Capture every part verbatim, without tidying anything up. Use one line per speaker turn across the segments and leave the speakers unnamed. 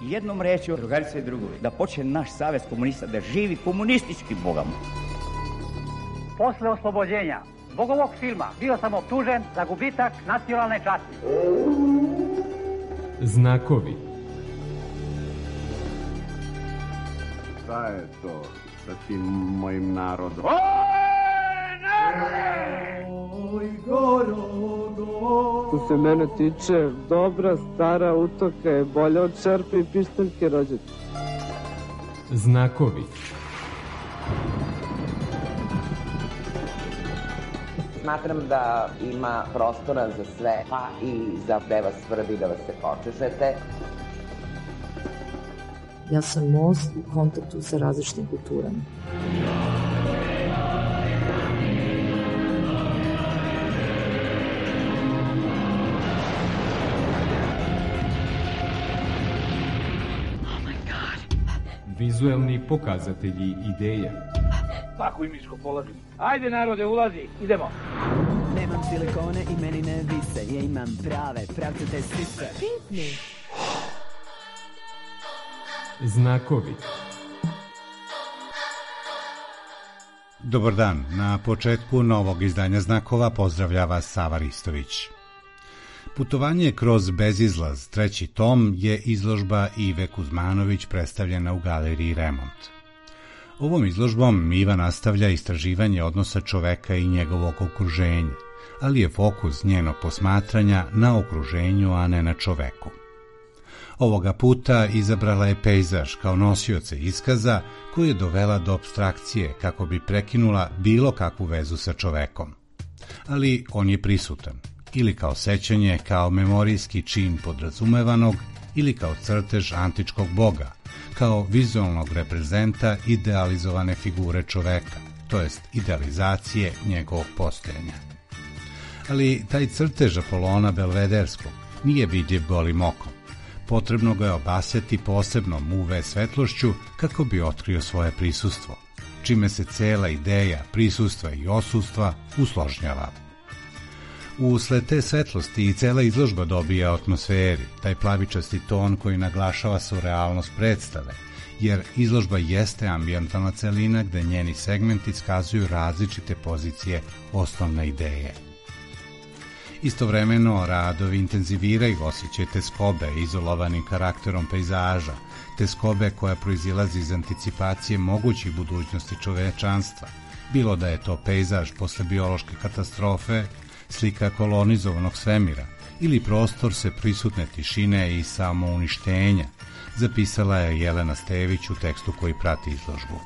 Jednom rečju, drugarice i drugovi, da počne naš savez komunista da živi komunistički bogamo.
Posle oslobođenja zbog ovog filma bio sam optužen za gubitak nacionalne časti.
Znakovi.
Šta je to sa tim mojim narodom?
Oj, narode!
Oj, Gorogo! Što se mene tiče, dobra stara utoka je bolja od šerpe i pištaljke rođete.
Znakovi.
Smatram da ima prostora za sve, pa i za gde vas svrbi da vas se počešete.
Ja sam most u kontaktu sa različitim kulturama.
Vizuelni pokazatelji ideje.
Tako i miško polazim. Ajde narode, ulazi, idemo.
Nemam silikone i meni ne vise, ja imam prave, pravcate sise.
Pitni.
Znakovi.
Dobar dan, na početku novog izdanja Znakova pozdravlja vas Sava Ristović. Putovanje kroz bezizlaz, treći tom, je izložba Ive Kuzmanović predstavljena u galeriji Remont. Ovom izložbom Iva nastavlja istraživanje odnosa čoveka i njegovog okruženja, ali je fokus njenog posmatranja na okruženju, a ne na čoveku. Ovoga puta izabrala je pejzaž kao nosioce iskaza koju je dovela do apstrakcije kako bi prekinula bilo kakvu vezu sa čovekom. Ali on je prisutan, ili kao sećanje, kao memorijski čin podrazumevanog, ili kao crtež antičkog boga, kao vizualnog reprezenta idealizovane figure čoveka, to jest idealizacije njegovog postojanja. Ali taj crtež Apolona Belvederskog nije vidljiv golim okom. Potrebno ga je obasjati posebnom U V svetlošću kako bi otkrio svoje prisustvo, čime se cela ideja prisustva i osustva usložnjava. Usled te svetlosti i cela izložba dobija atmosferi, taj plavičasti ton koji naglašava surrealnost predstave, jer izložba jeste ambijentalna celina gde njeni segmenti iskazuju različite pozicije osnovne ideje. Istovremeno, radovi intenziviraju osjećaj teskobe izolovanim karakterom pejzaža, teskobe koja proizilazi iz anticipacije mogućih budućnosti čovečanstva, bilo da je to pejzaž posle biološke katastrofe, slika kolonizovanog svemira ili prostor sve prisutne tišine i samouništenja, zapisala je Jelena Stević u tekstu koji prati izložbu.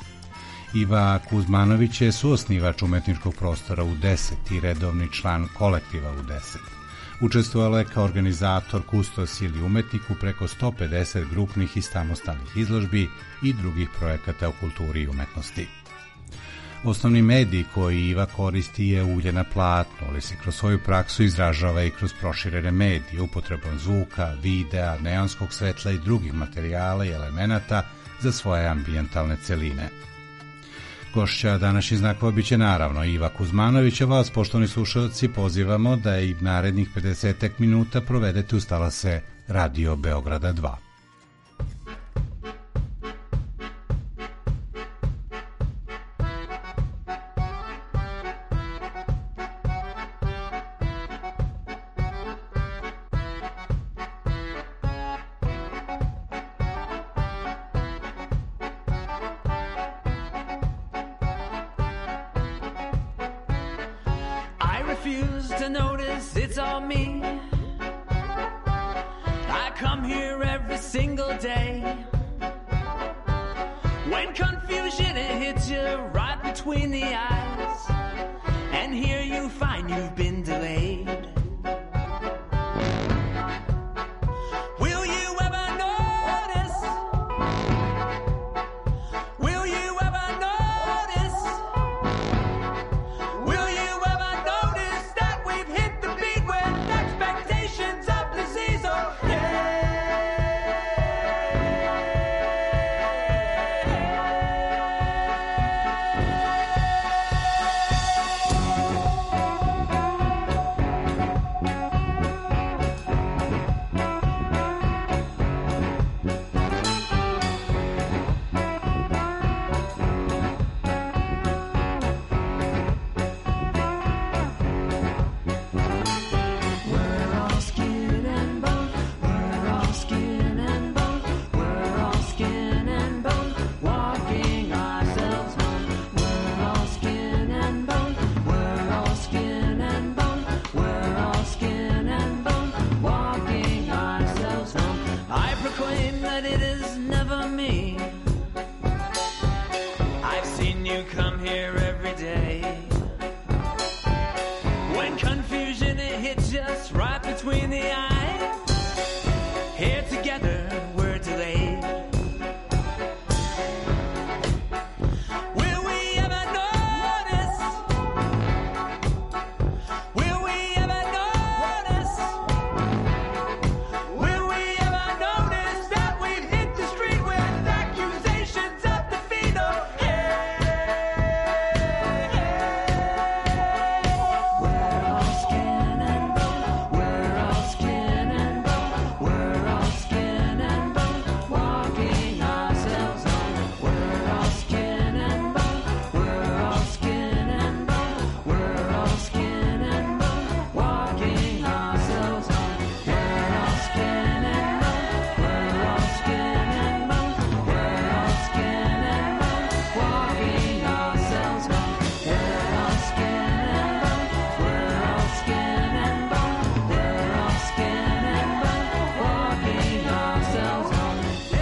Iva Kuzmanović je suosnivač umetničkog prostora U deset i redovni član kolektiva U deset. Učestvovala je kao organizator, kustos ili umetnik u preko sto pedeset grupnih i samostalnih izložbi i drugih projekata u kulturi i umetnosti. Osnovni medij koji Iva koristi je ulje na platnu, ali se kroz svoju praksu izražava i kroz proširene medije, upotrebom zvuka, videa, neonskog svetla i drugih materijala i elemenata za svoje ambijentalne celine. Gošća današnjih Znakova biće naravno Iva Kuzmanović, a vas, poštovani slušalci, pozivamo da i narednih pedesetak minuta provedete uz talase Radio Beograda dva.
but it is never me. I've seen you come here every day. When confusion it hits just right between the eyes, here together we're delayed. Will we ever notice? Will we ever notice? Will we ever notice that we've hit the street with accusations of defeat? Oh, hey, we're all skin and bone. We're all skin and bone. We're all skin and bone. Walking ourselves home. We're all skin and bone. We're all skin and bone. We're all skin and bone. Walking ourselves home. We're all skin and bone. We're all skin and bone. We're all skin and bone. Walking ourselves home. We're all skin and bone. We're all skin and bone. We're all skin and bone. Walking ourselves home.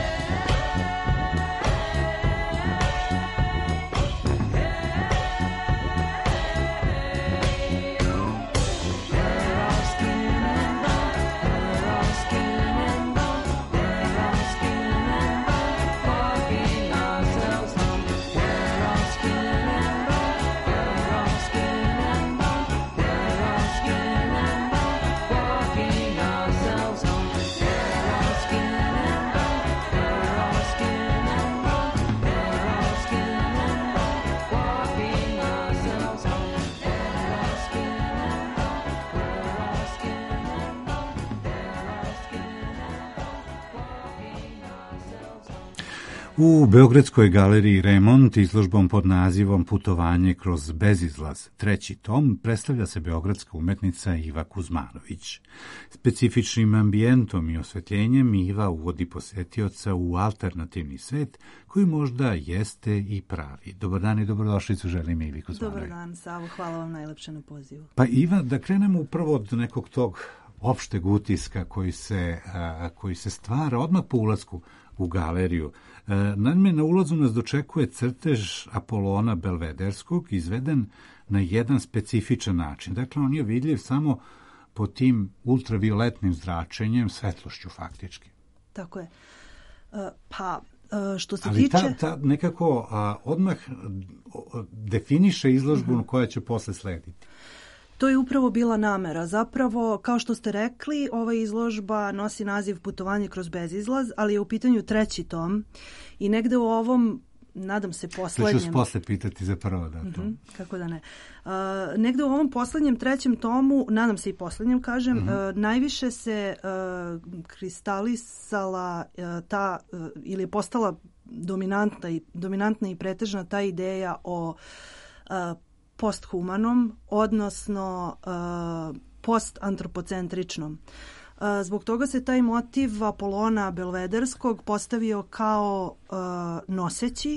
We're all skin and bone. We're all skin and bone. We're all skin and bone. Walking ourselves home. We're all skin and bone. We're all skin and bone. We're all skin and bone. Walking ourselves home. We're all skin and bone. We're all skin and bone. We're all skin and bone. Walking ourselves home. We're all skin and bone. We're all skin and bone. We're all skin and bone. Walking ourselves home.
U Beogradskoj galeriji Remont izložbom pod nazivom Putovanje kroz bezizlaz, treći tom, predstavlja se beogradska umetnica Iva Kuzmanović. Specifičnim ambijentom i osvetljenjem Iva uvodi posetioca u alternativni svet koji možda jeste i pravi. Dobar dan i dobrodošlicu želim Ivi Kuzmanović.
Dobar dan, Savo, hvala vam najlepše na pozivu.
Pa Iva, da krenemo upravo od nekog tog opšteg utiska koji se, a, koji se stvara odmah po ulasku u galeriju. E, naime, na ulazu nas dočekuje crtež Apolona Belvederskog, izveden na jedan specifičan način. Dakle, on je vidljiv samo po tim ultravioletnim zračenjem, svetlošću faktički.
Tako je. E, pa, e, što se
Ali
tiče...
ta, ta nekako a, odmah o, definiše izložbu uh-huh. koja će posle slediti.
To je upravo bila namera. Zapravo, kao što ste rekli, ova izložba nosi naziv Putovanje kroz bezizlaz, ali je u pitanju treći tom i negde u ovom, nadam se, poslednjem...
To ću posle pitati za prvo da to.
Uh-huh, kako da ne. Uh, negde u ovom poslednjem trećem tomu, nadam se i poslednjem, kažem, uh-huh. uh, najviše se uh, kristalisala uh, ta, uh, ili je postala dominantna i, dominantna i pretežna ta ideja o uh, posthumanom, odnosno uh, postantropocentričnom. Uh, zbog toga se taj motiv Apolona Belvederskog postavio kao uh, noseći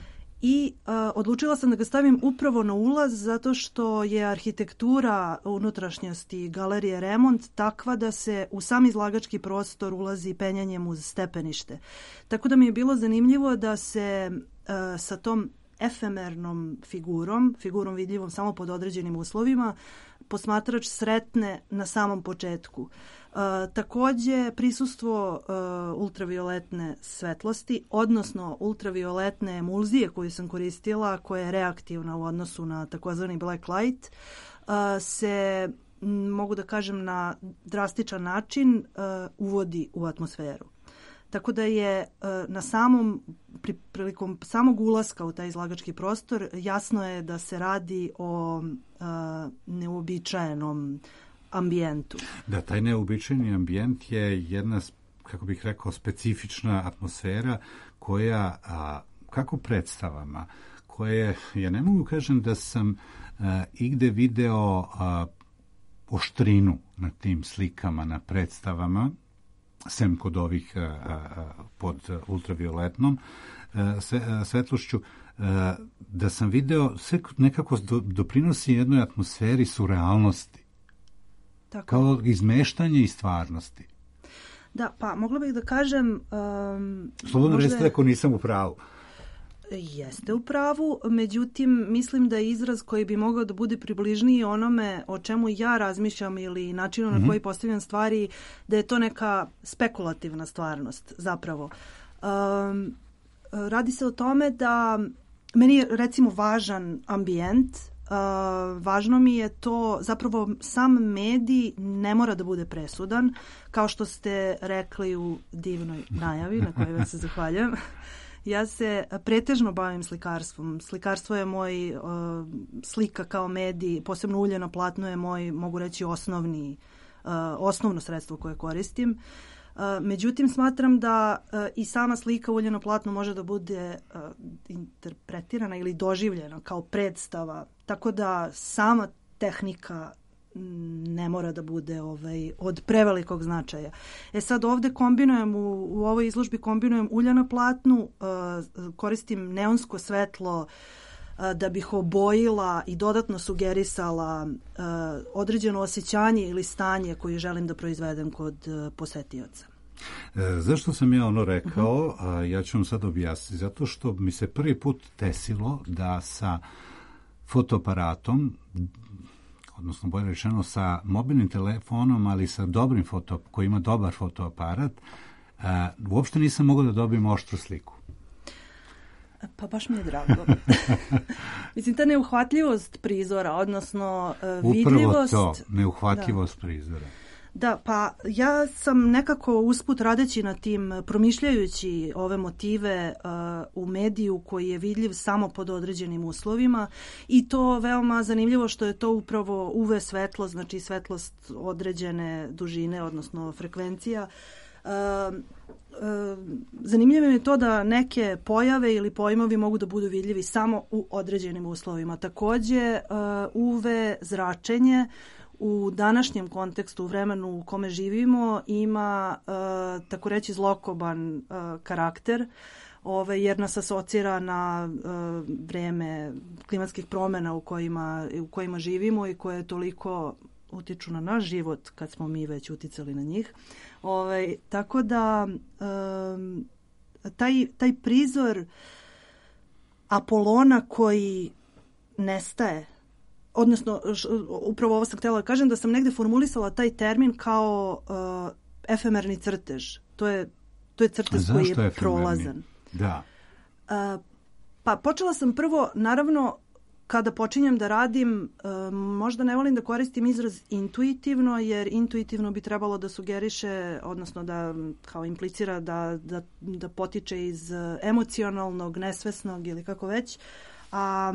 i uh, odlučila sam da ga stavim upravo na ulaz zato što je arhitektura unutrašnjosti galerije Remont takva da se u sam izlagački prostor ulazi penjanjem uz stepenište. Tako da mi je bilo zanimljivo da se uh, sa tom efemernom figurom, figurom vidljivom samo pod određenim uslovima, posmatrač sretne na samom početku. E, takođe, prisustvo e, ultravioletne svetlosti, odnosno ultravioletne emulzije koju sam koristila, koja je reaktivna u odnosu na takozvani black light, e, se, mogu da kažem, na drastičan način e, uvodi u atmosferu. Tako da je na samom, pri, prilikom samog ulaska u taj izlagački prostor jasno je da se radi o uh, neuobičajenom ambijentu.
Da, taj neuobičajeni ambijent je jedna, kako bih rekao, specifična atmosfera koja, a, kako predstavama, koje, ja ne mogu kažem da sam a, igde video a, oštrinu na tim slikama, na predstavama, sem kod ovih a, a, pod ultravioletnom a, sve, a, svetlošću, a, da sam video sve nekako do, doprinosi jednoj atmosferi surrealnosti. Tako. Kao izmeštanje i stvarnosti.
Da, pa mogla bih da kažem... Um,
Slobodno
možda
recite
je-
ako nisam u pravu.
Jeste u pravu, međutim mislim da je izraz koji bi mogao da bude približniji onome o čemu ja razmišljam ili načinu na
Mhm.
koji postavljam stvari, da je to neka spekulativna stvarnost zapravo. Um, radi se o tome da meni je recimo važan ambijent, uh, važno mi je to, zapravo sam medij ne mora da bude presudan, kao što ste rekli u divnoj najavi na kojoj vam se zahvaljujem. Ja se pretežno bavim slikarstvom. Slikarstvo je moj uh, slika kao medij, posebno ulje na platnu je moj, mogu reći, osnovni, uh, osnovno sredstvo koje koristim. Uh, međutim, smatram da uh, i sama slika ulje na platnu može da bude uh, interpretirana ili doživljena kao predstava, tako da sama tehnika ne mora da bude ovaj, od prevelikog značaja. E sad ovde kombinujem, u, u ovoj izložbi kombinujem ulja na platnu, uh, koristim neonsko svetlo uh, da bih obojila i dodatno sugerisala uh, određeno osjećanje ili stanje koje želim da proizvedem kod uh, posetioca.
E, zašto sam ja ono rekao, a ja ću vam sad objasniti, zato što mi se prvi put desilo da sa fotoaparatom, odnosno bolje rečeno sa mobilnim telefonom, ali sa dobrim foto, koji ima dobar fotoaparat, a, uopšte nisam mogao da dobijem oštru sliku.
Pa baš mi je drago. Mislim, ta neuhvatljivost prizora, odnosno uh, vidljivost...
Upravo to, neuhvatljivost da. prizora.
Da, pa ja sam nekako usput radeći na tim, promišljajući ove motive uh, u mediju koji je vidljiv samo pod određenim uslovima i to veoma zanimljivo što je to upravo U V svetlo, znači svetlost određene dužine, odnosno frekvencija. Uh, uh, zanimljivo je to da neke pojave ili pojmovi mogu da budu vidljivi samo u određenim uslovima. Takođe, uh, U V zračenje u današnjem kontekstu, u vremenu u kome živimo, ima uh, tako reći zlokoban uh, karakter, ovaj, jer nas asocira na uh, vreme klimatskih promjena u kojima, u kojima živimo i koje toliko utiču na naš život kad smo mi već uticali na njih. Ovaj, tako da um, taj, taj prizor Apolona koji nestaje, odnosno, upravo ovo sam htjela da kažem, da sam negde formulisala taj termin kao uh, efemerni crtež. To je, to je crtež koji je efemerni? Prolazan.
Da.
Uh, pa počela sam prvo, naravno, kada počinjem da radim, uh, možda ne volim da koristim izraz intuitivno, jer intuitivno bi trebalo da sugeriše, odnosno da kao implicira da, da, da potiče iz emocionalnog, nesvesnog ili kako već. A...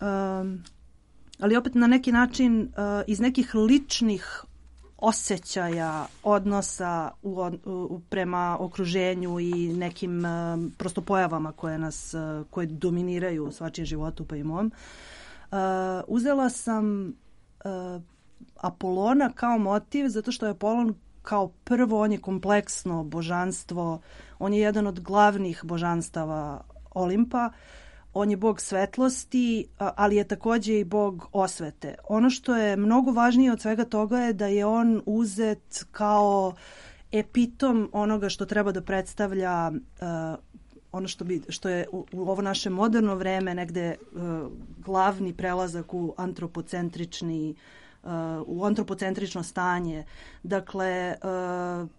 Um, ali opet na neki način uh, iz nekih ličnih osjećaja, odnosa u, u, prema okruženju i nekim uh, prosto pojavama koje nas, uh, koje dominiraju u svačijem životu pa i mom. Uh, uzela sam uh, Apolona kao motiv zato što je Apolon kao prvo, on je kompleksno božanstvo, on je jedan od glavnih božanstava Olimpa. On je bog svetlosti, ali je također i bog osvete. Ono što je mnogo važnije od svega toga je da je on uzet kao epitom onoga što treba da predstavlja uh, ono što, bi, što je u, u ovo naše moderno vreme negde uh, glavni prelazak u antropocentrični uh, u antropocentrično stanje. Dakle, uh,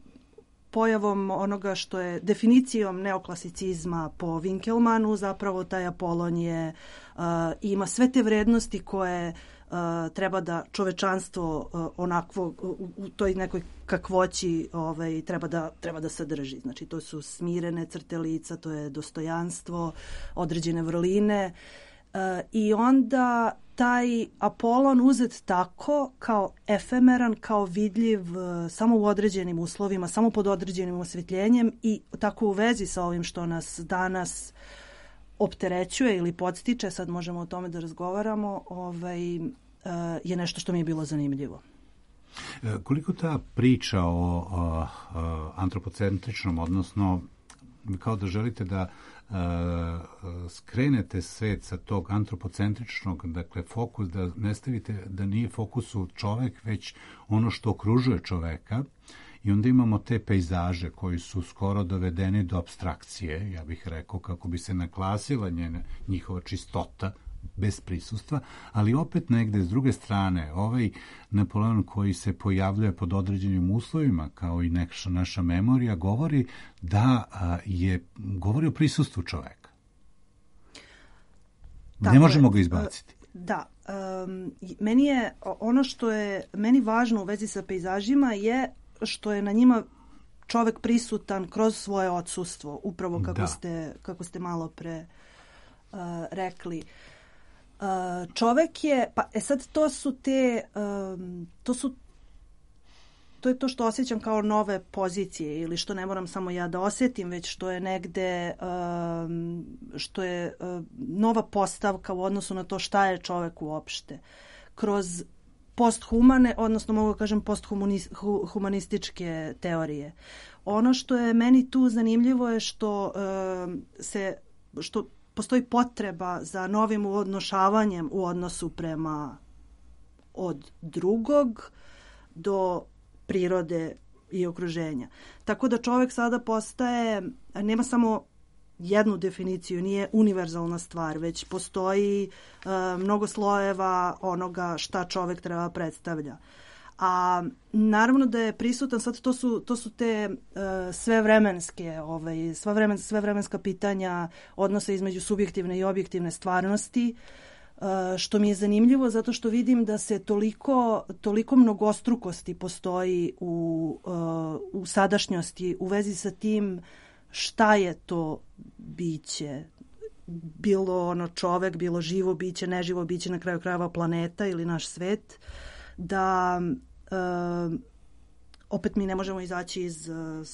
pojavom onoga što je definicijom neoklasicizma po Winkelmanu, zapravo taj Apolon je, uh, ima sve te vrednosti koje uh, treba da čovečanstvo uh, onakvo u, u toj nekoj kakvoći ovaj, treba, da, treba da sadrži. Znači to su smirene crte lica, to je dostojanstvo, određene vrline uh, i onda taj Apolon uzet tako kao efemeran, kao vidljiv uh, samo u određenim uslovima, samo pod određenim osvjetljenjem i tako u vezi sa ovim što nas danas opterećuje ili podstiče, sad možemo o tome da razgovaramo, ovaj, uh, je nešto što mi je bilo zanimljivo.
E, koliko ta priča o, o, o antropocentričnom, odnosno kao da želite da Uh, skrenete svet sa tog antropocentričnog, dakle fokus, da ne stavite da nije fokusu čovek, već ono što okružuje čoveka I onda imamo te pejzaže koji su skoro dovedeni do apstrakcije, ja bih rekao, kako bi se naklasila njena, njihova čistota bez prisustva, ali opet negde s druge strane ovaj Napoleon koji se pojavljuje pod određenim uslovima, kao i neka naša memorija, govori da a, je govori o prisustvu čoveka. Tako ne možemo je, ga izbaciti.
Da. Um, meni je ono što je meni važno u vezi sa pejzažima je što je na njima čovek prisutan kroz svoje odsustvo, upravo kako, ste, kako ste malo pre uh, rekli. Uh, čovek je, pa e sad to su te, um, to su to je to što osjećam kao nove pozicije ili što ne moram samo ja da osjetim, već što je negde um, što je um, nova postavka u odnosu na to šta je čovek uopšte. Kroz posthumane, odnosno mogu kažem posthumanističke teorije. Ono što je meni tu zanimljivo je što um, se što postoji potreba za novim odnošavanjem u odnosu prema od drugog do prirode i okruženja. Tako da čovjek sada postaje, nema samo jednu definiciju, nije univerzalna stvar, već postoji uh, mnogo slojeva onoga šta čovjek treba predstavlja. A naravno da je prisutan, sad to su, to su te uh, svevremenske, ovaj, sva vremen, svevremenska pitanja odnosa između subjektivne i objektivne stvarnosti, uh, što mi je zanimljivo zato što vidim da se toliko, toliko mnogostrukosti postoji u, uh, u sadašnjosti u vezi sa tim šta je to biće, bilo ono čovek, bilo živo biće, neživo biće, na kraju krajeva planeta ili naš svet, da uh, opet mi ne možemo izaći iz uh,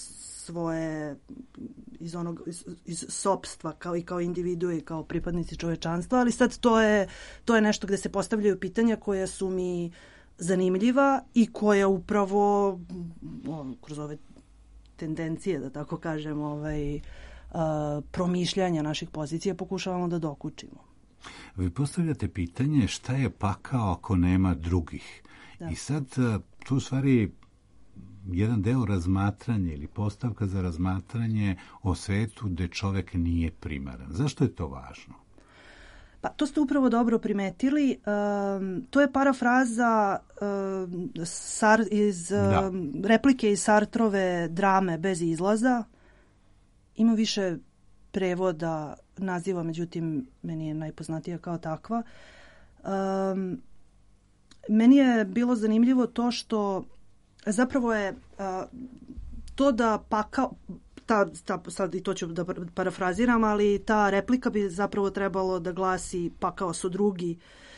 svoje iz onog iz, iz sopstva kao i kao individue i kao pripadnici čovečanstva, ali sad to je to je nešto gde se postavljaju pitanja koja su mi zanimljiva i koja upravo o, kroz ove tendencije, da tako kažem, ovaj, uh, promišljanja naših pozicija pokušavamo da dokučimo.
Vi postavljate pitanje šta je pakao ako nema drugih. Da. I sad tu u stvari jedan deo razmatranja ili postavka za razmatranje o svetu gde čovek nije primaran. Zašto je to važno?
Pa to ste upravo dobro primetili. Um, to je parafraza um, sar, iz um, replike iz Sartrove drame Bez izlaza. Ima više prevoda naziva, međutim, meni je najpoznatija kao takva. Um, meni je bilo zanimljivo to što zapravo je uh, to da pakao, ta, ta, sad i to ću da parafraziram, ali ta replika bi zapravo trebalo da glasi pakao su drugi.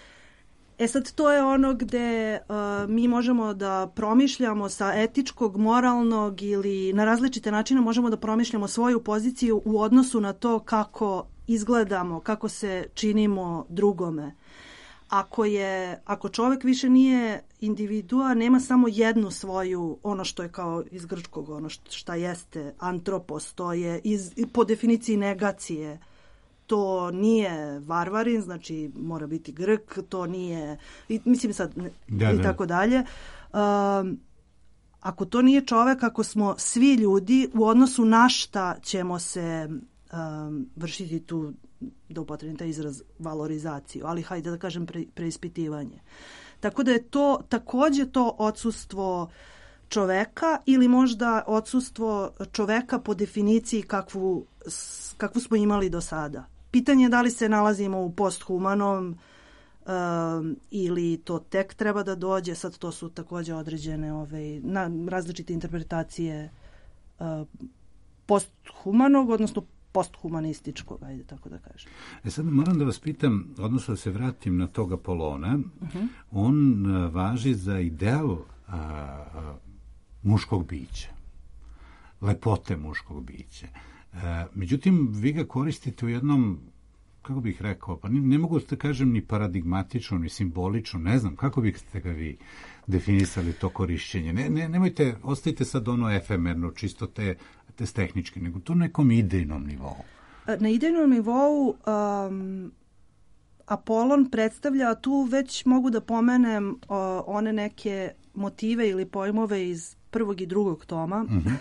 E sad, to je ono gde uh, mi možemo da promišljamo sa etičkog, moralnog ili na različite načine možemo da promišljamo svoju poziciju u odnosu na to kako izgledamo, kako se činimo drugome. Ako je, ako čovek više nije individua, nema samo jednu svoju, ono što je kao iz grčkog, ono šta jeste antropos, to je iz, po definiciji negacije. To nije varvarin, znači mora biti Grk, to nije, i, mislim sad, da, i tako dalje. Um, ako to nije čovek, ako smo svi ljudi, u odnosu na šta ćemo se um, vršiti tu, da upotrebim taj izraz, valorizaciju, ali hajde da kažem pre, preispitivanje. Tako da je to takođe to odsustvo čoveka ili možda odsustvo čoveka po definiciji kakvu, kakvu smo imali do sada. Pitanje je da li se nalazimo u posthumanom um, ili to tek treba da dođe, sad to su takođe određene ove, na, različite interpretacije uh, posthumanog, odnosno posthumanističkog, ajde tako da kažem.
E sad moram da vas pitam, odnosno da se vratim na tog Apolona, uh-huh. on uh, važi za ideal uh, uh, muškog bića, lepote muškog bića. Uh, međutim, vi ga koristite u jednom, kako bih rekao, pa ne, ne mogu da kažem ni paradigmatično, ni simbolično, ne znam, kako biste ga vi definisali to korišćenje. Ne, ne, nemojte, ostavite sad ono efemerno, čisto te te tehnički, nego to na nekom idejnom nivou.
Na idejnom nivou um, Apolon predstavlja, tu već mogu da pomenem uh, one neke motive ili pojmove iz prvog i drugog toma.
Mm-hmm.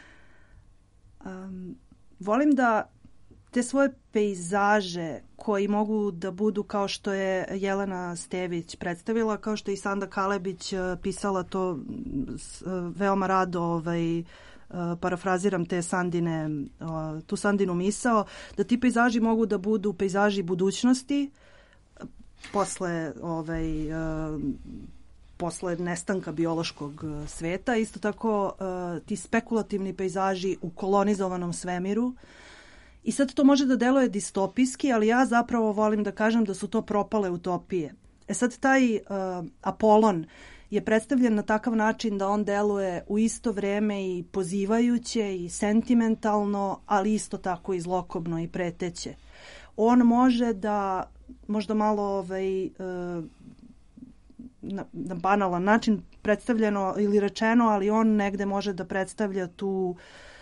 um, volim da te svoje pejzaže koji mogu da budu kao što je Jelena Stević predstavila, kao što je i Sanda Kalebić pisala to veoma rado, ovaj, parafraziram te Sandine, tu Sandinu misao, da ti pejzaži mogu da budu pejzaži budućnosti posle ovaj, posle nestanka biološkog sveta. Isto tako ti spekulativni pejzaži u kolonizovanom svemiru. I sad to može da deluje distopijski, ali ja zapravo volim da kažem da su to propale utopije. E sad taj uh, Apolon je predstavljen na takav način da on deluje u isto vreme i pozivajuće i sentimentalno, ali isto tako i zlokobno i preteće. On može da, možda malo ovaj, uh, na, na banalan način predstavljeno ili rečeno, ali on negde može da predstavlja tu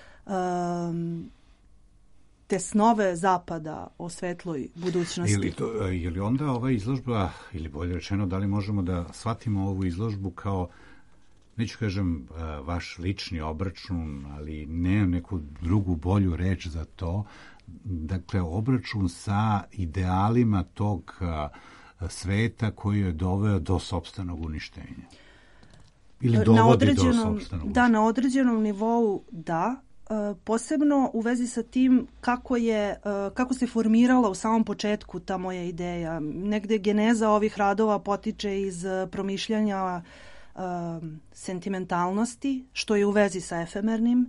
um, te snove zapada o svetloj budućnosti.
Ili, to, ili onda ova izložba, ili bolje rečeno, da li možemo da shvatimo ovu izložbu kao, neću kažem vaš lični obračun, ali ne neku drugu bolju reč za to, dakle obračun sa idealima tog sveta koji je doveo do sopstvenog uništenja? Ili dovodi do sopstvenog uništenja?
Da, na određenom nivou da. Posebno u vezi sa tim kako je, kako se formirala u samom početku ta moja ideja. Negde geneza ovih radova potiče iz promišljanja um, sentimentalnosti, što je u vezi sa efemernim,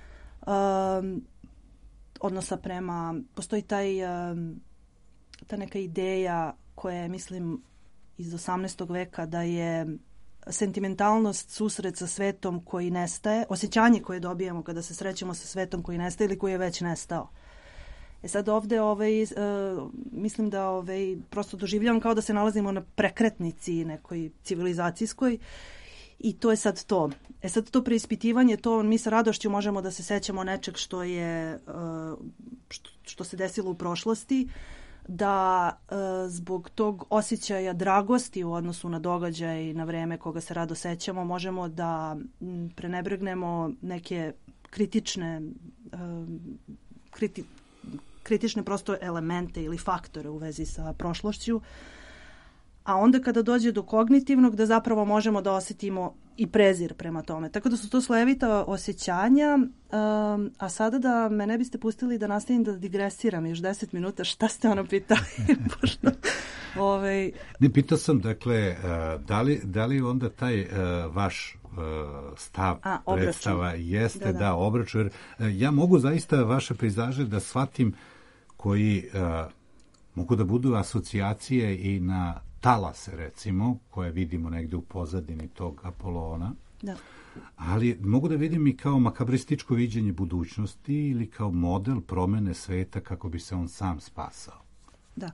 um, odnosa prema, postoji taj, um, ta neka ideja koja je, mislim, iz osamnaestog veka, da je sentimentalnost susret sa svetom koji nestaje, osjećanje koje dobijamo kada se srećemo sa svetom koji nestaje ili koji je već nestao. E sad ovde ovaj, uh, mislim da ovaj, prosto doživljavam kao da se nalazimo na prekretnici nekoj civilizacijskoj i to je sad to. E sad to preispitivanje, to mi sa radošću možemo da se sećamo nečeg što je uh, što, što se desilo u prošlosti, da e, zbog tog osjećaja dragosti u odnosu na događaj i na vreme koga se rado sećamo, možemo da m, prenebregnemo neke kritične e, kriti, kritične prosto elemente ili faktore u vezi sa prošlošću. A onda kada dođe do kognitivnog, da zapravo možemo da osjetimo i prezir prema tome. Tako da su to slojevita osjećanja, um, a sada da me ne biste pustili da nastavim da digresiram još deset minuta, šta ste ono pitali? Pošto, ovaj...
Ne, pitao sam, dakle, da li, da li onda taj uh, vaš uh, stav,
a,
predstava jeste
da, da.
da obračun, jer uh, ja mogu zaista vaše pejzaže da shvatim koji uh, mogu da budu asocijacije i na talase, recimo, koje vidimo negde u pozadini tog Apolona.
Da.
Ali mogu da vidim i kao makabrističko viđenje budućnosti ili kao model promene sveta kako bi se on sam spasao.
Da.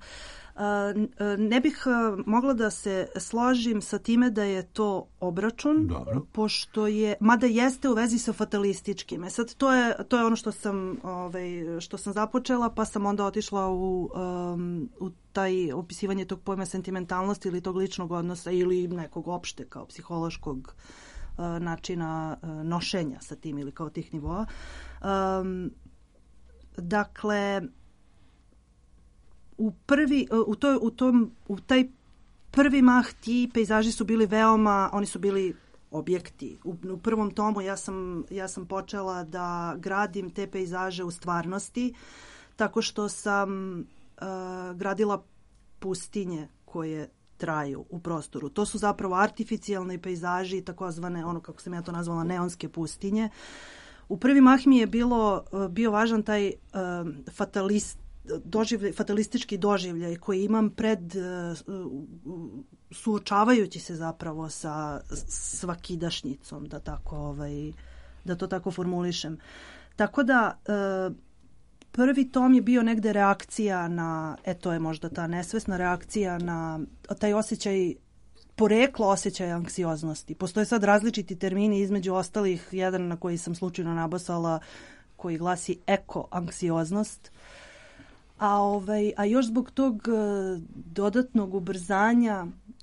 Ne bih mogla da se složim sa time da je to obračun,
dobro,
pošto je, mada jeste u vezi sa fatalističkim. E sad, to je, to je ono što sam, ovaj, što sam započela, pa sam onda otišla u, um, u taj opisivanje tog pojma sentimentalnosti ili tog ličnog odnosa ili nekog opšte kao psihološkog uh, načina uh, nošenja sa tim ili kao tih nivoa. Um, dakle, u prvi, u, to, u, tom, u taj prvi mah ti pejzaži su bili veoma, oni su bili objekti. U, u prvom tomu ja sam, ja sam počela da gradim te pejzaže u stvarnosti, tako što sam uh, gradila pustinje koje traju u prostoru. To su zapravo artificijalni pejzaži, takozvane, ono kako sam ja to nazvala, neonske pustinje. U prvi mah mi je bilo, bio važan taj uh, fatalist, doživljaj, fatalistički doživljaj koji imam pred uh, suočavajući se zapravo sa svakidašnjicom, da tako ovaj, da to tako formulišem. Tako da uh, prvi tom je bio negde reakcija na, e to je možda ta nesvesna reakcija na taj osjećaj, poreklo osjećaja anksioznosti. Postoje sad različiti termini, između ostalih jedan na koji sam slučajno nabasala koji glasi eko-anksioznost. A, ovaj, a još zbog tog uh, dodatnog ubrzanja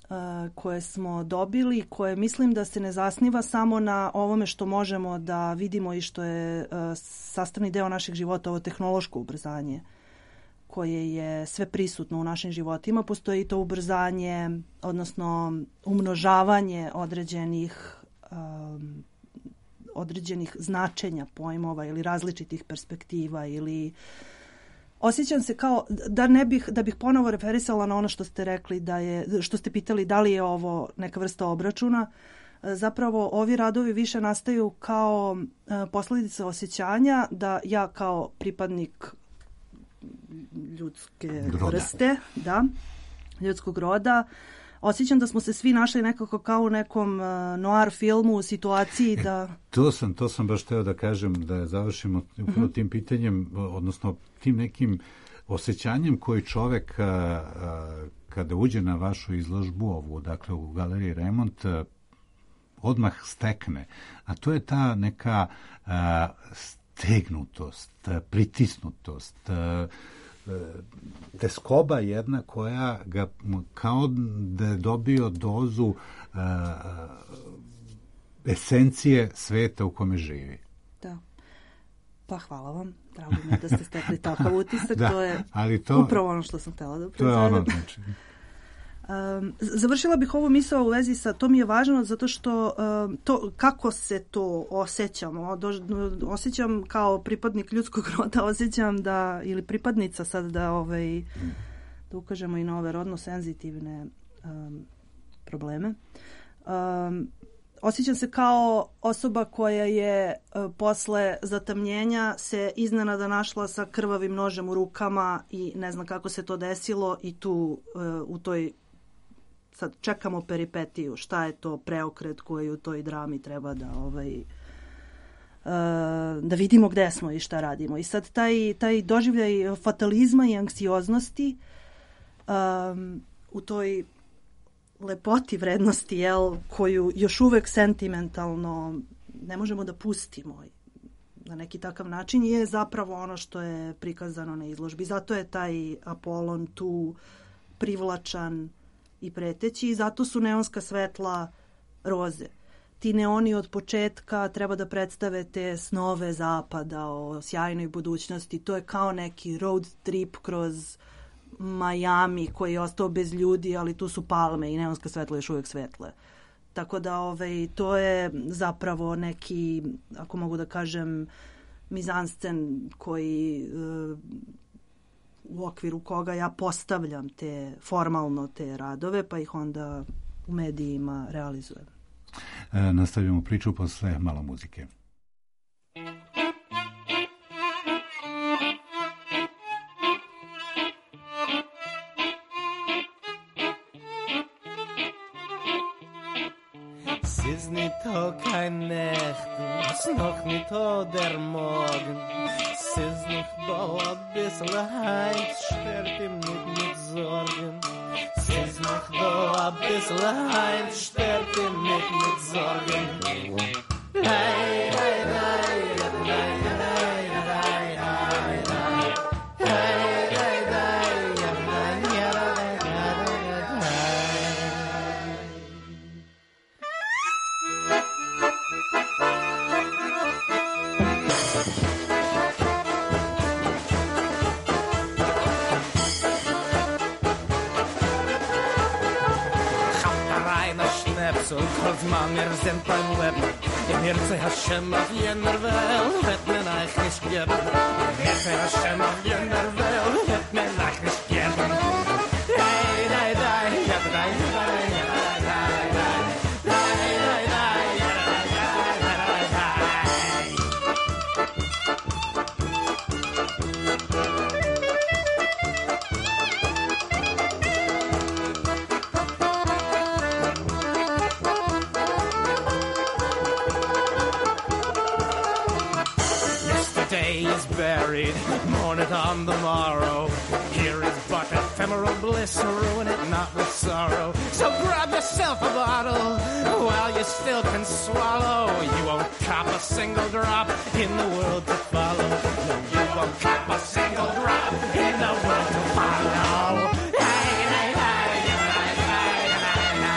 koje smo dobili, koje mislim da se ne zasniva samo na ovome što možemo da vidimo i što je sastavni deo našeg života, ovo tehnološko ubrzanje koje je sve prisutno u našim životima. Postoji to ubrzanje, odnosno umnožavanje određenih um, određenih značenja pojmova ili različitih perspektiva ili osjećam se kao da ne bih da bih ponovo referisala na ono što ste rekli da je što ste pitali da li je ovo neka vrsta obračuna. Zapravo ovi radovi više nastaju kao posljedica osjećanja da ja kao pripadnik ljudske
Roda.
vrste, da, ljudskog roda, osjećam da smo se svi našli nekako kao u nekom uh, noir filmu u situaciji da...
E, to sam, to sam baš teo da kažem, da završimo upravo
Mhm.
tim pitanjem, odnosno tim nekim osjećanjem koji čovek a, a, kada uđe na vašu izložbu ovu, dakle u galeriji Remont, a, odmah stekne. A to je ta neka a, stegnutost, a, pritisnutost, a, teskoba jedna koja ga kao da je dobio dozu uh, esencije sveta u kome živi.
Da. Pa hvala vam. Drago mi je da ste stekli takav utisak.
Da,
to je
ali to,
upravo ono što sam htjela da
to je ono,
upravo.
znači.
Um, završila bih ovu misao u vezi sa, to mi je važno zato što um, to, kako se to osjećamo, do, osjećam kao pripadnik ljudskog roda, osjećam da, ili pripadnica sad da, ovaj, da ukažemo i na ove rodno senzitivne um, probleme. Um, osjećam se kao osoba koja je uh, posle zatamnjenja se iznenada našla sa krvavim nožem u rukama i ne znam kako se to desilo i tu uh, u toj sad čekamo peripetiju, šta je to preokret koji u toj drami treba da ovaj uh, da vidimo gde smo i šta radimo. I sad taj, taj doživljaj fatalizma i anksioznosti um, u toj lepoti vrednosti, jel, koju još uvek sentimentalno ne možemo da pustimo na neki takav način, je zapravo ono što je prikazano na izložbi. Zato je taj Apolon tu privlačan i preteći i zato su neonska svetla roze. Ti neoni od početka treba da predstave te snove zapada o sjajnoj budućnosti. To je kao neki road trip kroz Miami koji je ostao bez ljudi, ali tu su palme i neonska svetla još uvijek svetle. Tako da ovaj, to je zapravo neki, ako mogu da kažem, mizanscen koji uh, u okviru koga ja postavljam te formalno te radove, pa ih onda u medijima realizujem.
E, nastavljamo priču posle malo muzike.
Es ist nicht so kein Nacht, es ist noch nicht so der Morgen. Es ist noch so ein bisschen heiß, stört ihm nicht mit Sorgen. Es ist noch so ein bisschen heiß, stört ihm nicht mit Sorgen. Hey, hey, hey, hey, hey, hey, hey, hey, hey. Hey, hey, hey, hey, hey, hey, so kurz man, wir sind beim Leben. Im Herzen Hashem auf jener Welt, wird mir euch nicht geben. Im Herzen Hashem auf jener Welt, wird mir euch nicht geben. Hey, hey, hey, ja, hey, hey, ja, hey, hey, hey, hey, hey, ja, hey, hey, hey. Yesterday is buried, mourn it on the morrow. Here is but ephemeral bliss, ruin it not with sorrow. So grab yourself a bottle while you still can swallow. You won't cop a single drop in the world to follow. No, you won't cop a single drop in the world to follow. Hey, hey, hey, hey, hey, hey, hey.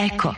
Eko.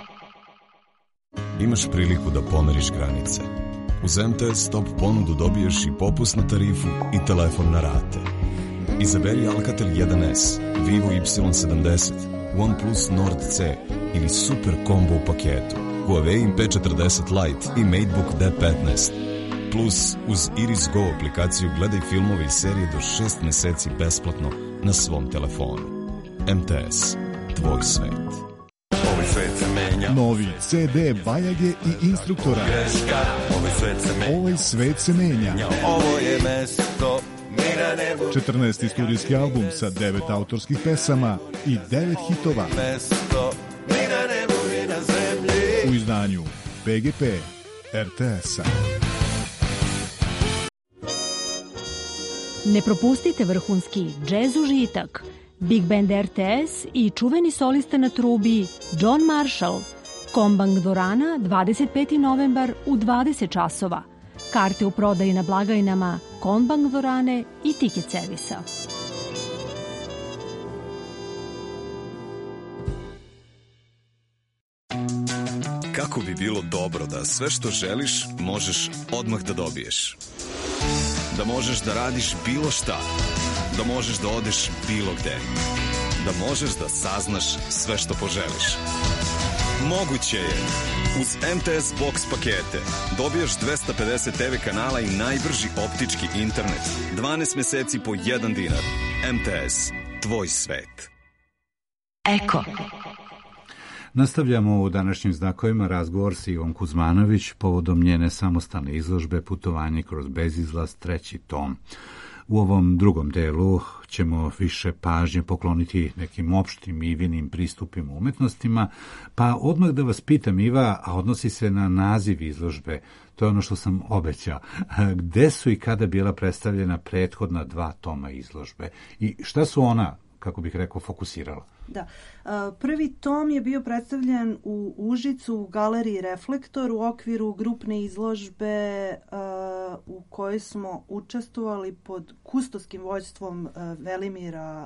Imaš priliku da pomeriš granice. Uz em te es Top ponudu dobiješ i popusnu tarifu i telefon na rate. Izaberi Alcatel jedan es, Vivo Y sedamdeset, OnePlus Nord C ili Super Combo u paketu, Huawei P četrdeset Lite i MateBook D petnaest. Plus, uz Iris Go aplikaciju gledaj filmove i serije do šest meseci besplatno na svom telefonu. em te es, tvoj svet.
Ovaj svet se menja.
Novi ce de Bajage i Instruktora.
Greška. Ovaj svet se menja.
Ovaj svet se menja.
Ovo je mesto mira nebo.
četrnaesti studijski album sa devet autorskih pesama i devet hitova.
Mesto mira nebo i na zemlji.
U izdanju be ge pe er te es-a.
Ne propustite vrhunski džez užitak, Big Band er te es i čuveni solista na trubi John Marshall. Kombang dvorana dvadeset peti novembar u dvadeset časova. Karte u prodaji na blagajnama Kombang dvorane i Ticket servisa.
Kako bi bilo dobro da sve što želiš možeš odmah da dobiješ. Da možeš da radiš bilo šta. Da možeš da odeš bilo gde. Da možeš da saznaš sve što poželiš. Moguće je. Uz em te es Box pakete dobijaš dvesta pedeset te ve kanala i najbrži optički internet. dvanaest meseci po jedan dinar. em te es, tvoj svet.
Eko.
Nastavljamo u današnjim znakovima razgovor s Ivom Kuzmanović povodom njene samostalne izložbe Putovanje kroz bezizlaz, treći tom. U ovom drugom delu ćemo više pažnje pokloniti nekim opštim Ivinim pristupima umetnostima, pa odmah da vas pitam, Iva, a odnosi se na naziv izložbe, to je ono što sam obećao. Gde su i kada bila predstavljena prethodna dva toma izložbe i šta su ona, kako bih rekao, fokusirala?
Da. Prvi tom je bio predstavljen u Užicu u galeriji Reflektor u okviru grupne izložbe u kojoj smo učestvovali pod kustoskim vođstvom Velimira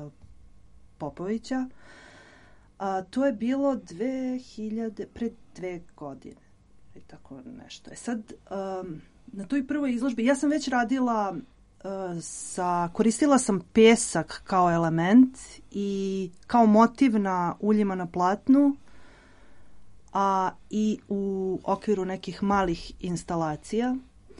Popovića. To je bilo dve hiljade, pred dve godine. I tako nešto. E sad, na toj prvoj izložbi, ja sam već radila sa, koristila sam pesak kao element i kao motiv na uljima na platnu, a i u okviru nekih malih instalacija.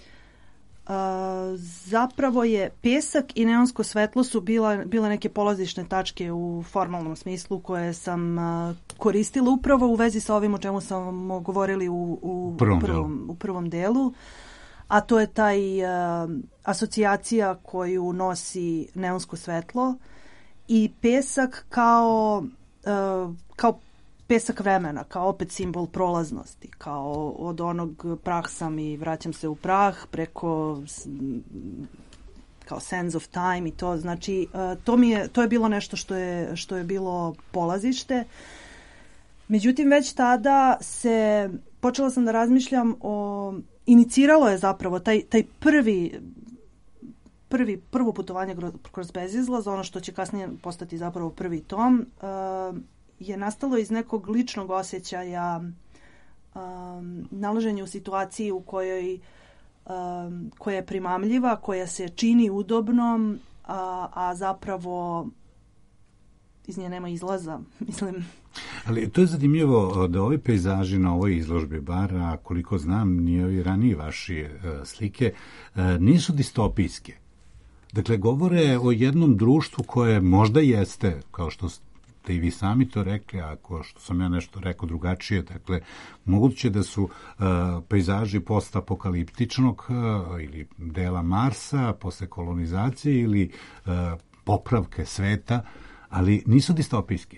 A, zapravo je pesak i neonsko svetlo su bila, bile neke polazišne tačke u formalnom smislu koje sam a, koristila upravo u vezi sa ovim o čemu sam govorili u, u,
prvom,
prvom,
delu.
u prvom delu. A to je taj uh, asocijacija koju nosi neonsko svetlo i pesak kao, uh, kao pesak vremena, kao opet simbol prolaznosti, kao od onog prah sam i vraćam se u prah preko kao sense of time i to, znači uh, to, mi je, to je bilo nešto što je, što je bilo polazište. Međutim, već tada se, počela sam da razmišljam o iniciralo je zapravo taj, taj prvi, prvi, prvo putovanje kroz bezizlaz, ono što će kasnije postati zapravo prvi tom, uh, je nastalo iz nekog ličnog osjećaja um, nalaženja u situaciji u kojoj um, koja je primamljiva, koja se čini udobnom, a, a zapravo iz nje nema izlaza, mislim.
Ali to je zanimljivo da ovi pejzaži na ovoj izložbi, bar a koliko znam, ni ovi raniji vaši e, slike, e, nisu distopijske. Dakle, govore o jednom društvu koje možda jeste, kao što ste i vi sami to rekli, ako što sam ja nešto rekao drugačije, dakle, moguće da su e, pejzaži postapokaliptičnog e, ili dela Marsa, posle kolonizacije ili e, popravke sveta, ali nisu distopijski.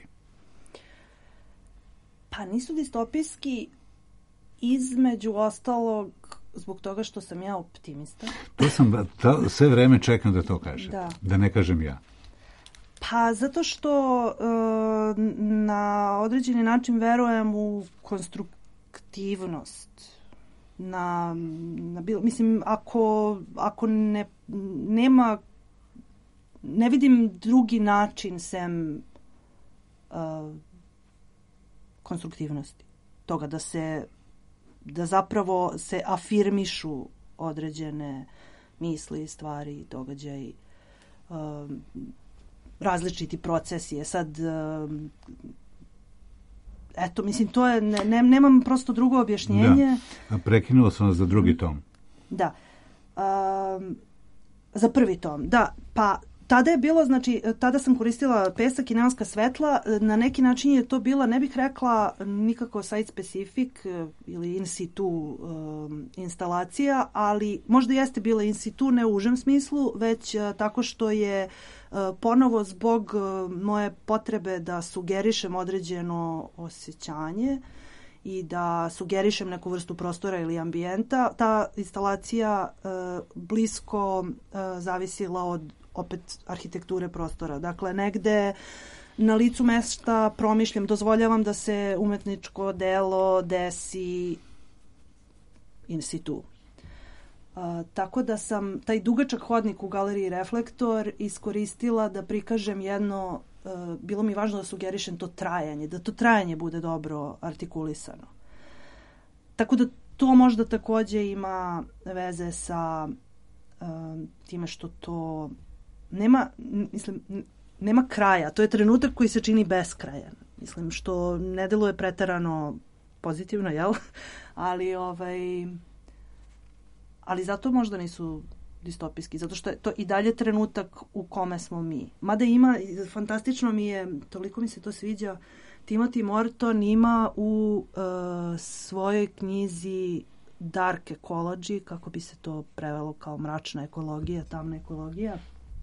Pa nisu distopijski između ostalog zbog toga što sam ja optimista.
To sam, to, sve vreme čekam da to kaže.
Da.
Da ne kažem ja.
Pa zato što uh, na određeni način verujem u konstruktivnost. Na, na bilo, mislim, ako, ako ne, nema, ne vidim drugi način sem uh, konstruktivnosti. Toga da se, da zapravo se afirmišu određene misli, stvari, događaji, um, različiti procesi. Je sad, um, eto, mislim, to je, ne, ne, nemam prosto drugo objašnjenje.
Da, prekinuo sam vas za drugi tom.
Da. Um, za prvi tom, da, pa tada je bilo, znači, tada sam koristila pesak i neonska svetla, na neki način je to bila, ne bih rekla nikako site specific ili in situ um, instalacija, ali možda jeste bila in situ, ne u užem smislu, već uh, tako što je uh, ponovo zbog uh, moje potrebe da sugerišem određeno osjećanje i da sugerišem neku vrstu prostora ili ambijenta, ta instalacija uh, blisko uh, zavisila od opet arhitekture prostora. Dakle, negde na licu mesta promišljam, dozvoljavam da se umetničko delo desi in situ. Uh, tako da sam taj dugačak hodnik u galeriji Reflektor iskoristila da prikažem jedno, uh, bilo mi važno da sugerišem to trajanje, da to trajanje bude dobro artikulisano. Tako da to možda takođe ima veze sa uh, time što to nema, mislim, nema kraja. To je trenutak koji se čini beskrajan. Mislim, što ne deluje preterano pozitivno, jel? Ali, ovaj, ali zato možda nisu distopijski, zato što je to i dalje trenutak u kome smo mi. Mada ima, fantastično mi je, toliko mi se to sviđa, Timothy Morton ima u uh, svojoj knjizi Dark Ecology, kako bi se to prevelo kao mračna ekologija, tamna ekologija,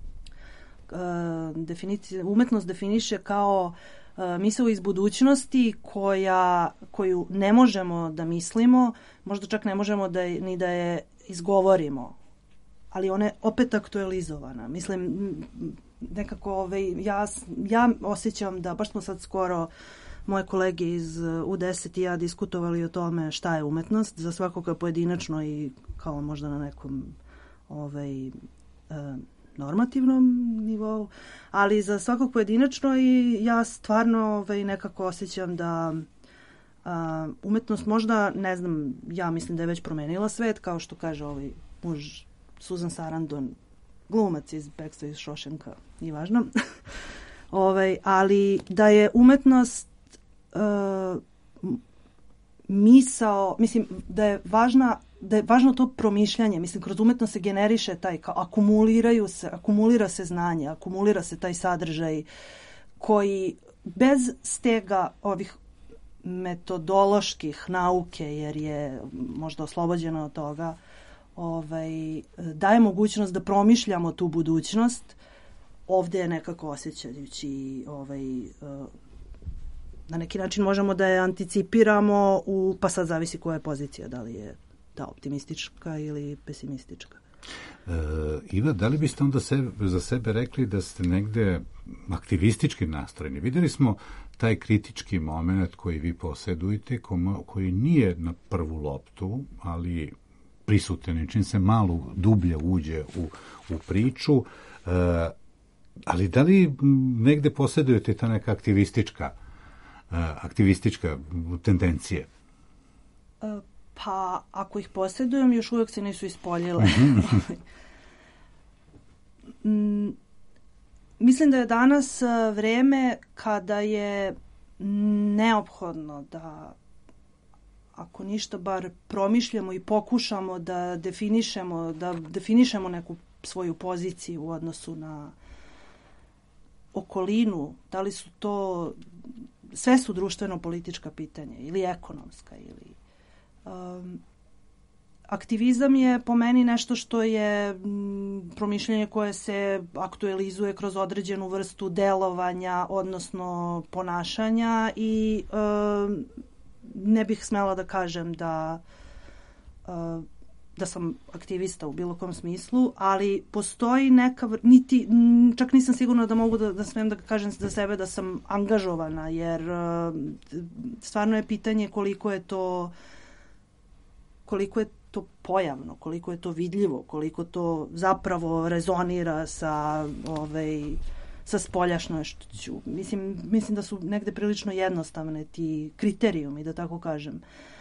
definicija, umetnost definiše kao uh, misao iz budućnosti koja, koju ne možemo da mislimo, možda čak ne možemo da je, ni da je izgovorimo, ali ona je opet aktualizovana. Mislim, nekako ovaj, ja, ja osjećam da, baš smo sad skoro moje kolege iz U deset i ja diskutovali o tome šta je umetnost, za svakoga pojedinačno i kao možda na nekom ovaj, uh, normativnom nivou, ali za svakog pojedinačno i ja stvarno ovaj, nekako osjećam da a, umetnost možda, ne znam, ja mislim da je već promenila svet, kao što kaže ovaj muž Susan Sarandon, glumac iz Bekstva iz Šošenka, nije važno, ovaj, ali da je umetnost uh, misao, mislim da je važna da je važno to promišljanje, mislim, kroz umetnost se generiše taj, kao akumuliraju se, akumulira se znanje, akumulira se taj sadržaj koji bez stega ovih metodoloških nauke, jer je možda oslobođena od toga, ovaj, daje mogućnost da promišljamo tu budućnost, ovde je nekako osjećajući ovaj, na neki način možemo da je anticipiramo, u, pa sad zavisi koja je pozicija, da li je ta optimistička ili pesimistička.
E, Iva, da li biste onda sebe, za sebe rekli da ste negde aktivistički nastrojeni? Videli smo taj kritički moment koji vi posedujete, koji nije na prvu loptu, ali prisutan, čim se malo dublje uđe u, u priču, e, ali da li negde posedujete ta neka aktivistička, e, aktivistička tendencije?
E, Pa, ako ih posjedujem, još uvijek se nisu ispoljile. Mislim da je danas vreme kada je neophodno da, ako ništa, bar promišljamo i pokušamo da definišemo, da definišemo neku svoju poziciju u odnosu na okolinu. Da li su to, sve su društveno-politička pitanja ili ekonomska ili Um, aktivizam je po meni nešto što je m, promišljanje koje se aktualizuje kroz određenu vrstu delovanja, odnosno ponašanja i um, ne bih smela da kažem da uh, da sam aktivista u bilo kom smislu, ali postoji neka, niti, čak nisam sigurna da mogu da, da smem da kažem za sebe da sam angažovana, jer uh, stvarno je pitanje koliko je to koliko je to pojavno, koliko je to vidljivo, koliko to zapravo rezonira sa ovaj, sa spoljašnošću. Mislim, mislim da su negde prilično jednostavne ti kriterijumi, da tako kažem.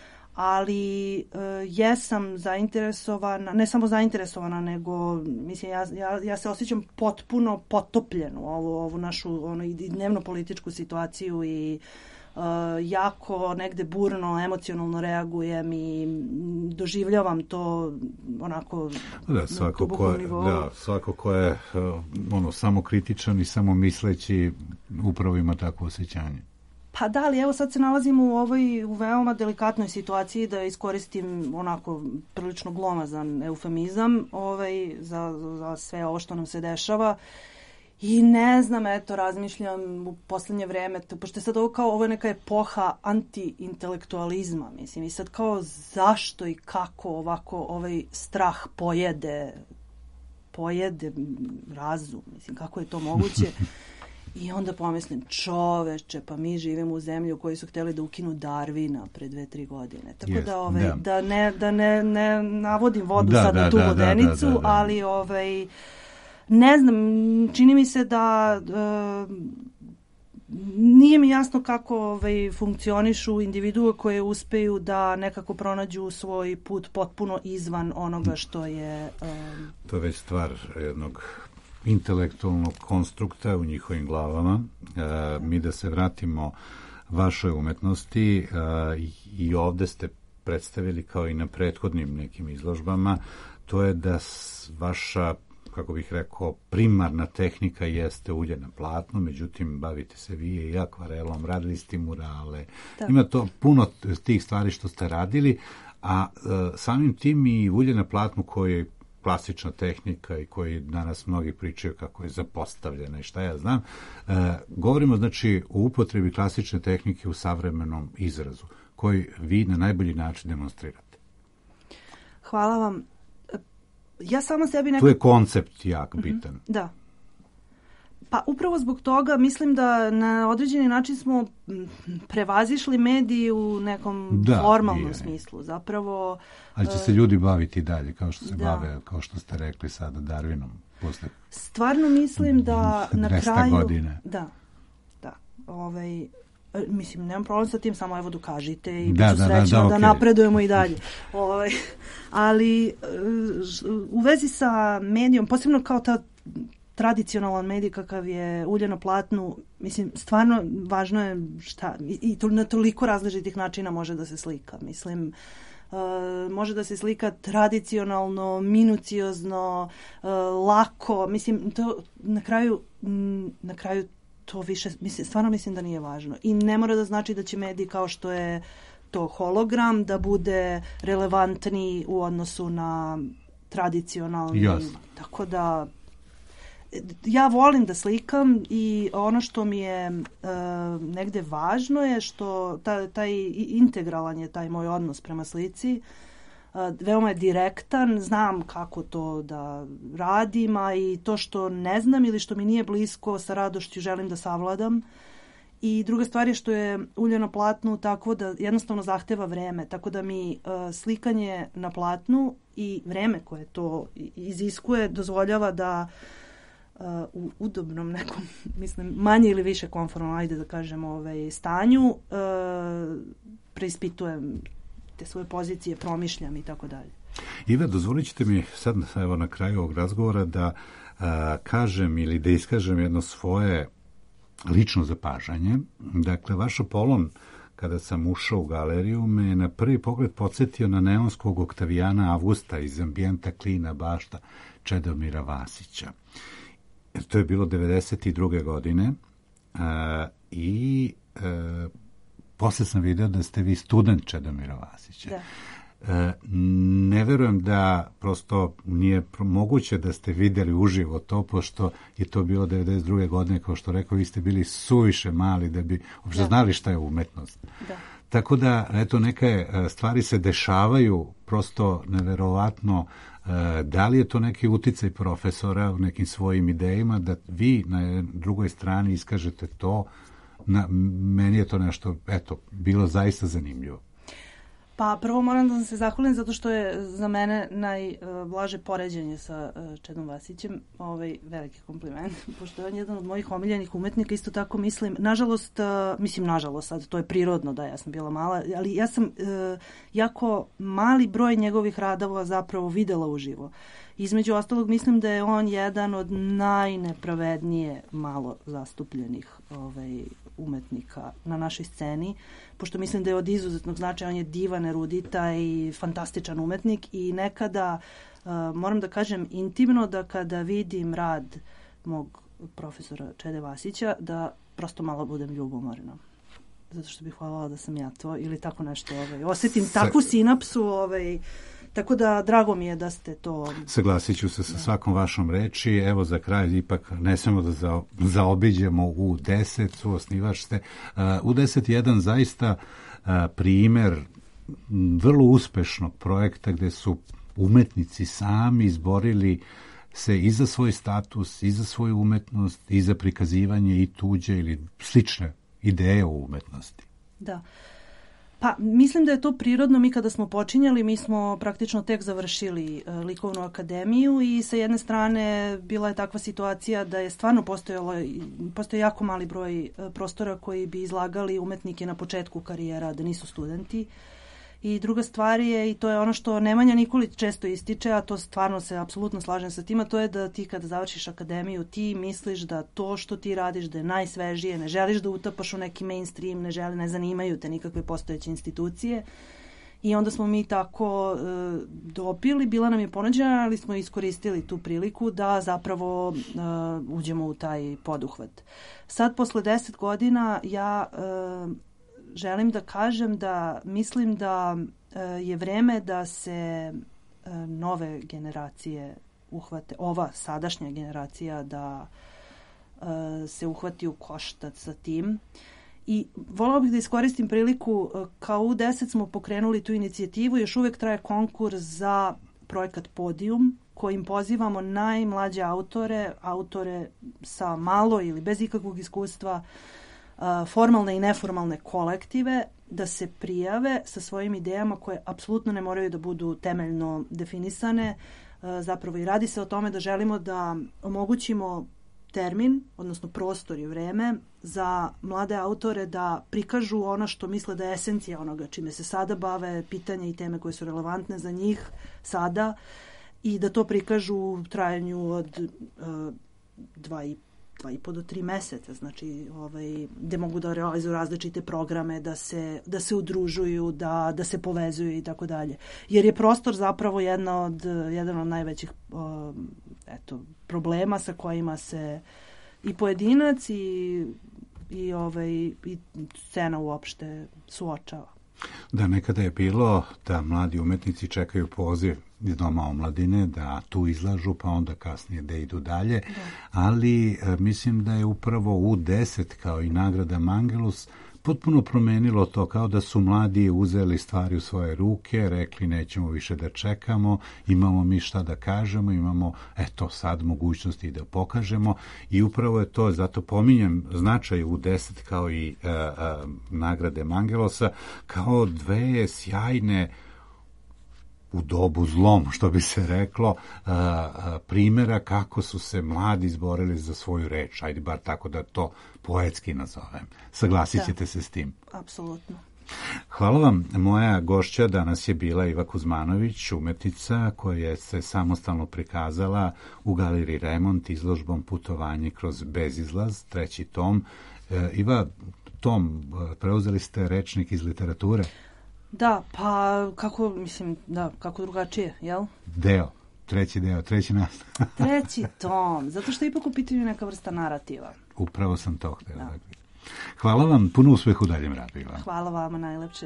Ali e, jesam zainteresovana, ne samo zainteresovana, nego mislim, ja, ja, ja se osjećam potpuno potopljenu u ovu, ovu našu ono, i dnevno političku situaciju i Uh, jako negde burno, emocionalno reagujem i doživljavam to onako
da, svako
na dubokom
ko je,
nivou.
da, svako ko je uh, ono, samo kritičan i samo misleći upravo ima takvo osjećanje.
Pa da, ali evo sad se nalazimo u ovoj u veoma delikatnoj situaciji, da iskoristim onako prilično glomazan eufemizam ovaj, za, za sve ovo što nam se dešava. I ne znam, eto, razmišljam u poslednje vreme, to, pošto je sad ovo kao, ovo je neka epoha anti-intelektualizma, mislim, i sad kao zašto i kako ovako ovaj strah pojede, pojede razum, mislim, kako je to moguće? I onda pomislim, čoveče, pa mi živimo u zemlji u kojoj su hteli da ukinu Darwina pre dve, tri godine. Tako
yes,
da, ovaj,
da.
da, ne, da ne, ne navodim vodu
da,
sad
da,
na tu
da,
vodenicu,
da, da, da, da.
ali ovaj... Ne znam, čini mi se da uh, nije mi jasno kako ovaj, funkcionišu individue koje uspeju da nekako pronađu svoj put potpuno izvan onoga što je... Um...
To je već stvar jednog intelektualnog konstrukta u njihovim glavama. E, mi da se vratimo vašoj umetnosti e, i ovde ste predstavili kao i na prethodnim nekim izložbama, to je da vaša, kako bih rekao, primarna tehnika jeste ulje na platnu, međutim bavite se vi i akvarelom, radili ste murale. Da. Ima to puno tih stvari što ste radili, a e, samim tim i ulje na platnu koji je klasična tehnika i koji danas mnogi pričaju kako je zapostavljena i šta ja znam. E, govorimo znači o upotrebi klasične tehnike u savremenom izrazu, koji vi na najbolji način demonstrirate.
Hvala vam. Ja samo sebi nekako...
Tu je koncept jak bitan. Mm-hmm,
da. Pa upravo zbog toga mislim da na određeni način smo prevazišli mediji u nekom da, formalnom je. smislu. Zapravo...
Ali će se ljudi baviti dalje, kao što se da. bave, kao što ste rekli sada, Darwinom. Posle...
Stvarno mislim da na kraju...
godine.
Da, da. Ovaj... Mislim, nemam problem sa tim, samo evo dokažite i
da,
biću
da,
srećna
da, da,
da
okay.
napredujemo i dalje. Ovaj, ali u vezi sa medijom, posebno kao ta tradicionalan medij kakav je ulje na platnu, mislim, stvarno važno je šta, i to na toliko različitih načina može da se slika. Mislim, uh, može da se slika tradicionalno, minuciozno, uh, lako, mislim, to na kraju, na kraju to više, mislim, stvarno mislim da nije važno. I ne mora da znači da će medij kao što je to hologram da bude relevantniji u odnosu na tradicionalni.
Jasno.
Tako da ja volim da slikam i ono što mi je e, negde važno je što ta, taj integralan je taj moj odnos prema slici. Veoma je direktan, znam kako to da radim, a i to što ne znam ili što mi nije blisko, sa radošću želim da savladam. I druga stvar je što je ulje na platnu tako da jednostavno zahteva vreme, tako da mi uh, slikanje na platnu i vreme koje to iziskuje dozvoljava da uh, u udobnom nekom, mislim, manje ili više konformno, ajde da kažemo, ovaj, stanju uh, preispitujem te svoje pozicije, promišljam i tako dalje.
Iva, dozvolit ćete mi sad evo, na kraju ovog razgovora da a, kažem ili da iskažem jedno svoje lično zapažanje. Dakle, vaš Apolon, kada sam ušao u galeriju, me na prvi pogled podsjetio na neonskog Oktavijana Avgusta iz ambijenta Klina bašta Čedomira Vasića. To je bilo devedeset druge godine a, i a, posle sam video da ste vi student Čedomira Vasića.
Da.
E, ne verujem da prosto nije moguće da ste videli uživo to, pošto je to bilo devedeset druge godine, kao što rekao, vi ste bili suviše mali da bi uopšte da. znali šta je umetnost.
Da.
Tako da, eto, neke stvari se dešavaju prosto neverovatno. E, da li je to neki uticaj profesora u nekim svojim idejima, da vi na drugoj strani iskažete to. Na, meni je to nešto, eto, bilo zaista zanimljivo.
Pa prvo moram da se zahvalim zato što je za mene najblaže poređenje sa Čedom Vasićem ovaj veliki kompliment, pošto je on jedan od mojih omiljenih umetnika, isto tako mislim, nažalost, mislim nažalost sad, to je prirodno da ja sam bila mala, ali ja sam jako mali broj njegovih radova zapravo videla uživo. Između ostalog mislim da je on jedan od najnepravednije malo zastupljenih ovaj, umetnika na našoj sceni, pošto mislim da je od izuzetnog značaja, on je divan, erudita i fantastičan umetnik i nekada, uh, moram da kažem intimno, da kada vidim rad mog profesora Čede Vasića, da prosto malo budem ljubomorna. Zato što bih hvalala da sam ja to ili tako nešto. Ovaj, osjetim
Sa...
takvu sinapsu, ovaj, tako da drago mi je da ste to...
Saglasit ću se sa svakom vašom reči. Evo za kraj ipak ne smemo da za, zaobiđemo U deset, su osnivač ste. Uh, U deset je jedan zaista uh, primer vrlo uspešnog projekta gde su umetnici sami izborili se i za svoj status, i za svoju umetnost, i za prikazivanje i tuđe ili slične ideje o umetnosti.
Da. Pa, mislim da je to prirodno. Mi kada smo počinjali, mi smo praktično tek završili uh, likovnu akademiju i sa jedne strane bila je takva situacija da je stvarno postojalo, postoje jako mali broj uh, prostora koji bi izlagali umetnike na početku karijera, da nisu studenti. I druga stvar je, i to je ono što Nemanja Nikolić često ističe, a to stvarno se apsolutno slažem sa tim, a to je da ti kada završiš akademiju, ti misliš da to što ti radiš da je najsvežije, ne želiš da utapaš u neki mainstream, ne želi, ne zanimaju te nikakve postojeće institucije. I onda smo mi tako e, dopili, bila nam je ponuđena, ali smo iskoristili tu priliku da zapravo e, uđemo u taj poduhvat. Sad, posle deset godina, ja... E, želim da kažem da mislim da je vreme da se nove generacije uhvate, ova sadašnja generacija da se uhvati u koštac sa tim. I volao bih da iskoristim priliku, kao U deset smo pokrenuli tu inicijativu, još uvek traje konkurs za projekat Podijum, kojim pozivamo najmlađe autore, autore sa malo ili bez ikakvog iskustva, formalne i neformalne kolektive da se prijave sa svojim idejama koje apsolutno ne moraju da budu temeljno definisane. Zapravo i radi se o tome da želimo da omogućimo termin, odnosno prostor i vreme za mlade autore da prikažu ono što misle da je esencija onoga čime se sada bave, pitanja i teme koje su relevantne za njih sada i da to prikažu u trajanju od uh, dva i dva i po do tri meseca, znači ovaj, gde mogu da realizuju različite programe, da se, da se udružuju, da, da se povezuju i tako dalje. Jer je prostor zapravo jedna od, jedan od najvećih uh, eto, problema sa kojima se i pojedinac i, i, ovaj, i scena uopšte suočava.
Da, nekada je bilo da mladi umetnici čekaju poziv iz Doma omladine, da tu izlažu, pa onda kasnije da idu dalje, da. Ali e, mislim da je upravo U deset kao i nagrada Mangelus potpuno promenilo to, kao da su mladi uzeli stvari u svoje ruke, rekli nećemo više da čekamo, imamo mi šta da kažemo, imamo eto sad mogućnosti da pokažemo i upravo je to, zato pominjem značaj U deset kao i e, e, nagrade Mangelosa, kao dve sjajne u dobu zlom, što bi se reklo, a, a, primjera kako su se mladi izborili za svoju reč. Ajde bar tako da to poetski nazovem. Saglasit ćete se s tim?
Apsolutno.
Hvala vam. Moja gošća danas je bila Iva Kuzmanović, umetnica koja se samostalno prikazala u Galeriji Remont izložbom Putovanje kroz bezizlaz, treći tom. E, Iva, tom, preuzeli ste rečnik iz literature?
Da, pa kako, mislim, da, kako drugačije, jel?
Deo, treći deo, treći nastav.
Treći tom, zato što je ipak u pitanju neka vrsta narativa.
Upravo sam to htio. Da. Hvala vam, puno uspeha u daljem radu, Ivan.
Hvala vama, najlepše.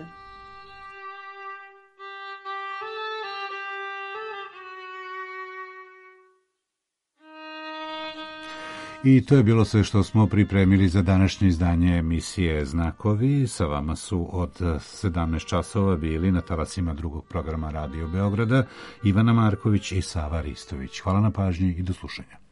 I to je bilo sve što smo pripremili za današnje izdanje emisije Znakovi. Sa vama su od sedamnaest časova bili na talasima drugog programa Radio Beograda Ivana Marković i Sava Ristović. Hvala na pažnji i do slušanja.